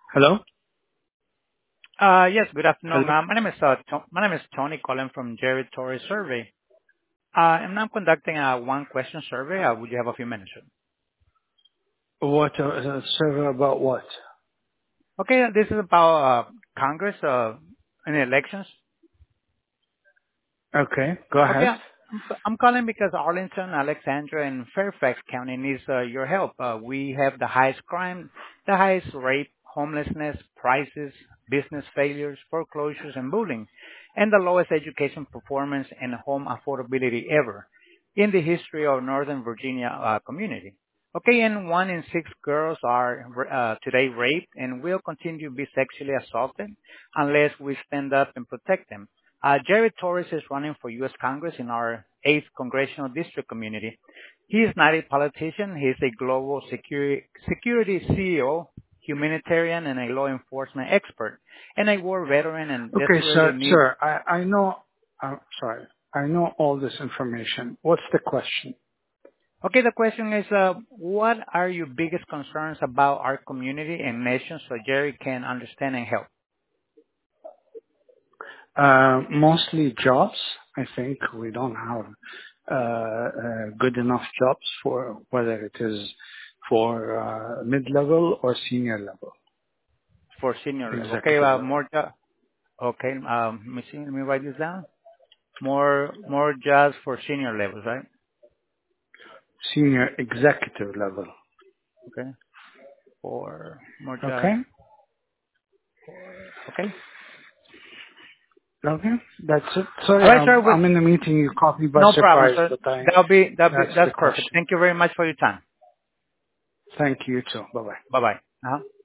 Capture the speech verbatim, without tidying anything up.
Hello? Uh Yes, good afternoon. Hello? Uh, My name is uh, To- my name is Tony calling from Jerry Torres Survey. Uh, and I'm conducting a one-question survey. Uh, Would you have a few minutes? What, uh, uh, server about what? Okay, this is about uh Congress uh and elections. Okay, go Okay, ahead. I'm I'm calling because Arlington, Alexandria, and Fairfax County needs uh, your help. Uh, we have the highest crime, the highest rape, homelessness, prices, business failures, foreclosures, and bullying, and the lowest education performance and home affordability ever in the history of Northern Virginia uh, community. Okay, and one in six girls are uh, today raped and will continue to be sexually assaulted unless we stand up and protect them. Uh, Jerry Torres is running for U S. Congress in our eighth Congressional District community. He is not a politician. He is a global security, security C E O, humanitarian, and a law enforcement expert, and a war veteran and Okay, desperately sir, needs. sir, I, I know, I'm sorry, I know all this information. What's the question? Okay, the question is, uh, what are your biggest concerns about our community and nation so Jerry can understand and help? Uh, mostly jobs. I think we don't have uh, uh, good enough jobs for whether it is for uh, mid-level or senior level, For senior level. Okay, executive uh, level. more, jo- okay, um, let me see, let me write this down. More, more jobs for senior levels, right? Senior executive level. Okay. For more Okay? jobs for, okay. Okay, that's it. All Sorry, right, sir. I'm, With I'm in a meeting. You caught me by no problem, surprise, sir. but I, That'll be, that'll be, that's the that's perfect. question. Thank you very much for your time. Thank you too. Bye-bye. Bye-bye. Uh-huh.